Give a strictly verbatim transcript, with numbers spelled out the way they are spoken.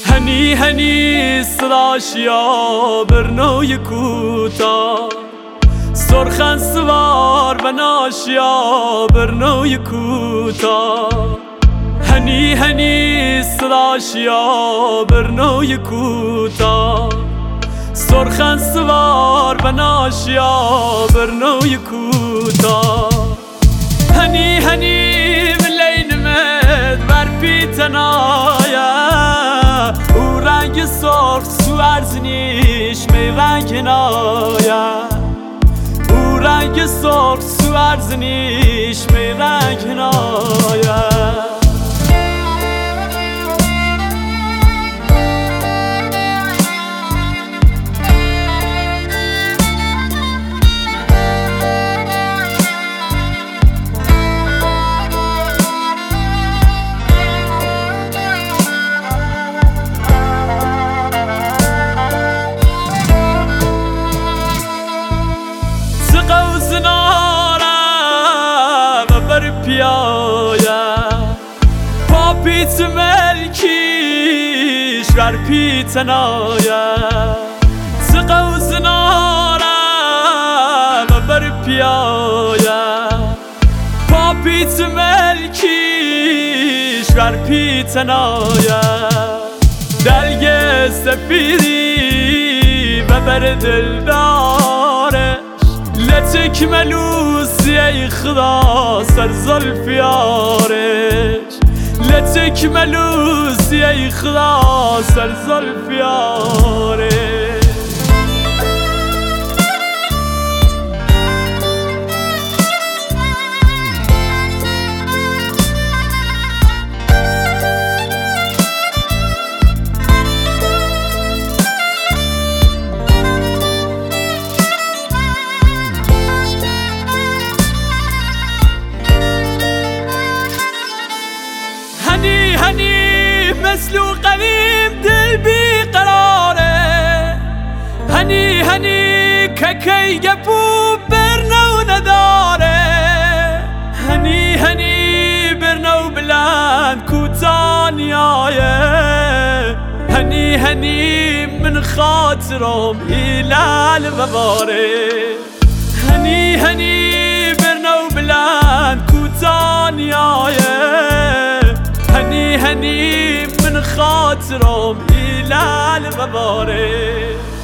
هنی هنی صداشیا برنوی کوتا سرخن سوار بناشیا برنوی کوتا هنی هنی صداشیا برنوی کوتا سرخن سوار بناشیا برنوی کوتا هنی هنی ملین مد بر پیتنایا او رنگ سرخ سو ارزنیش می رنگ نایا او رنگ سرخ سو ارزنیش می رنگ نایا پاپیت ملکیش ور پیتنایا سقوز نارم بر پیایا پاپیت ملکیش ور پیتنایا دلگ سفیدی و بر دلداره لتک ملوسی ای خدا سر زلفیارش لتک ملوسی ای خدا سر زلفیارش هنی هنی مثل قدیم دل بی قراره هنی هنی ککی گپو برنو نداره هنی هنی برنو بلند کوتانیایه هنی هنی من خاطرم ایلال بباره هنی هنی برنو بلند کوتانیایه هنی هنی من خاطرم ایلال بباره